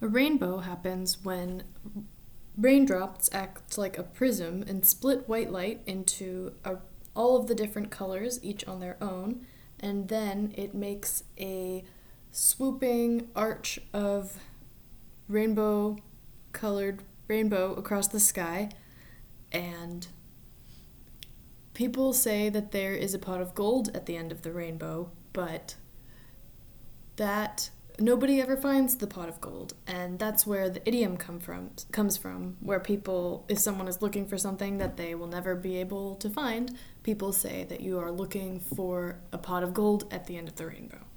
A rainbow happens when raindrops act like a prism and split white light into all of the different colors, each on their own, and then it makes a swooping arch of rainbow colored rainbow across the sky. And people say that there is a pot of gold at the end of the rainbow, but that nobody ever finds the pot of gold, and that's where the idiom comes from, where people, if someone is looking for something that they will never be able to find, people say that you are looking for a pot of gold at the end of the rainbow.